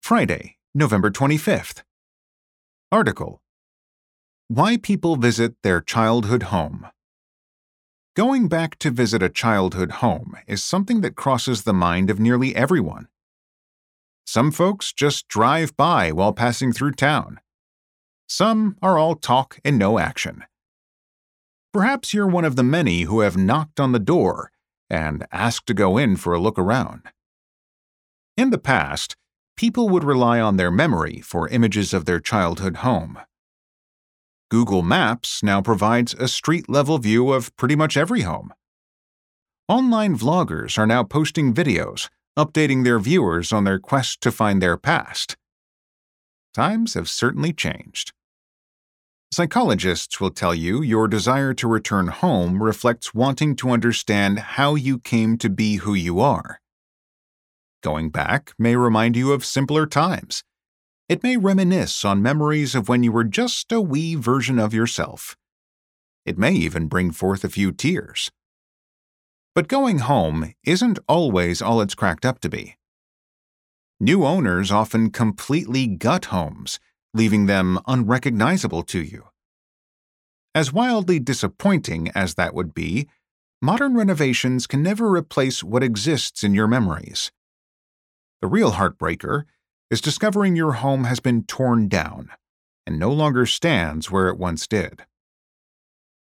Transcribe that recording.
Friday, November 25th. Article: Why People Visit Their Childhood Home. Going back to visit a childhood home is something that crosses the mind of nearly everyone. Some folks just drive by while passing through town. Some are all talk and no action. Perhaps you're one of the many who have knocked on the door and asked to go in for a look around. In the past, people would rely on their memory for images of their childhood home. Google Maps now provides a street-level view of pretty much every home. Online vloggers are now posting videos, updating their viewers on their quest to find their past. Times have certainly changed. Psychologists will tell you your desire to return home reflects wanting to understand how you came to be who you are. Going back may remind you of simpler times. It may reminisce on memories of when you were just a wee version of yourself. It may even bring forth a few tears. But going home isn't always all it's cracked up to be. New owners often completely gut homes, leaving them unrecognizable to you. As wildly disappointing as that would be, modern renovations can never replace what exists in your memories. The real heartbreaker is discovering your home has been torn down and no longer stands where it once did.